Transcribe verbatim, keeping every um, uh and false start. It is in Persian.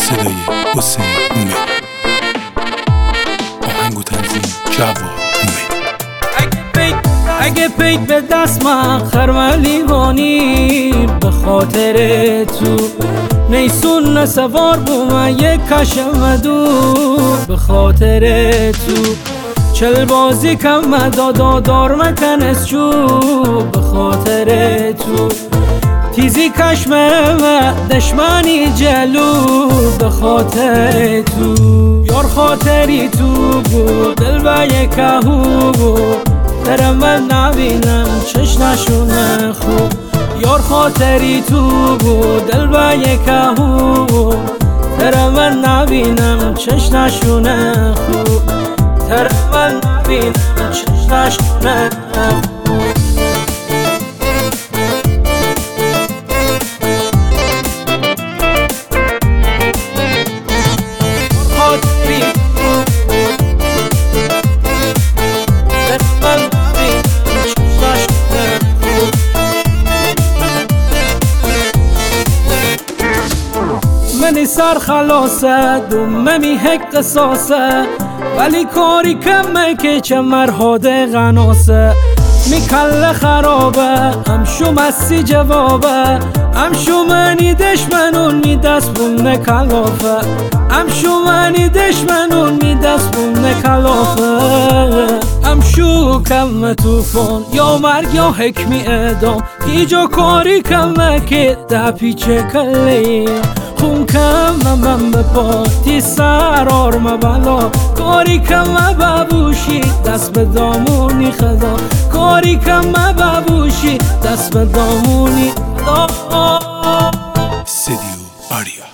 صدای حسین اومد. آهنگ و تنظیم جواد اومد. اگه پیک به دست من خرملیوانی به خاطر تو نیسون نسوار بوم یک کشم دور به خاطر تو چل بازی کم دادا دار مکن از چوب به خاطر تو تیزی کشمه و دشمنی جلو به خاطر تو یار خاطری تو بود دل و یکهو بود درم من نبینم چش نشونه خوب یار خاطری تو بود دل و یکهو درم من نبینم چش نشونه خوب درم من نبینم چش نشونه خوب منی سر خلاصه دوممی حق قصاصه ولی کاری کمه که چه مرهاده غناسه می کل خرابه هم شو مسی جوابه هم شو منی دشمنون می دست بونه کلافه هم شو منی دشمنون می دست بونه کلافه هم شو کم توفان یا مرگ یا حکمی اعدام ایجا کاری کمه که ده پیچه کلیم خون کم من به پا تی سرار مبلا کاری کم ببوشی دست به دامونی خدا کاری کم ببوشی دست به دامونی خدا. سدیو آریا.